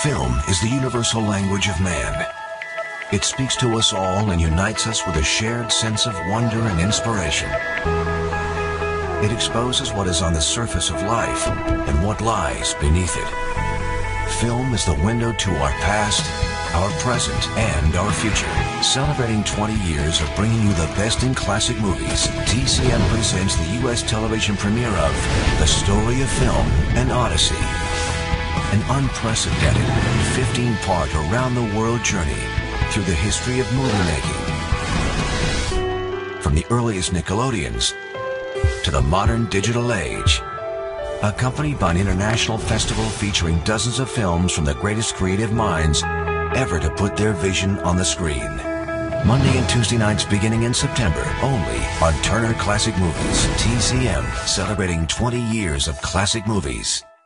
Film is the universal language of man. It speaks to us all and unites us with a shared sense of wonder and inspiration. It exposes what is on the surface of life and what lies beneath it. Film is the window to our past, our present, and our future. Celebrating 20 years of bringing you the best in classic movies, TCM presents the U.S. television premiere of The Story of Film, an Odyssey. An unprecedented 15-part around-the-world journey through the history of movie making. From the earliest Nickelodeons to the modern digital age. Accompanied by an international festival featuring dozens of films from the greatest creative minds ever to put their vision on the screen. Monday and Tuesday nights beginning in September, only on Turner Classic Movies. TCM, celebrating 20 years of classic movies.